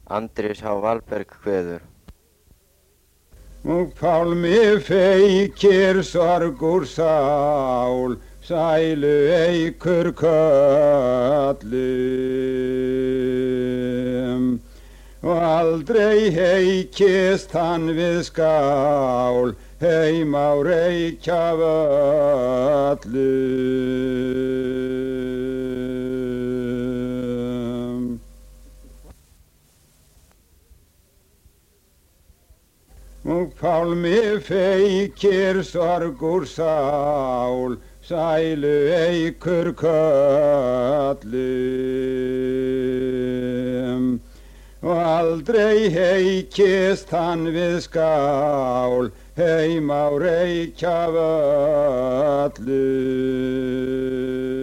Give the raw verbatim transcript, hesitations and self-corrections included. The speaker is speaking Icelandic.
Andrés H. Valberg kveður. Og Pálmi feykir sorgur sál, sælu eikur köllum. Og aldrei heykist hann við skál, heim á Reykjavöllum. Og Pálmi feykir sorgur sál, sælu eikur köllum. Og aldrei heykist hann við skál, heim á Reykjavöllum.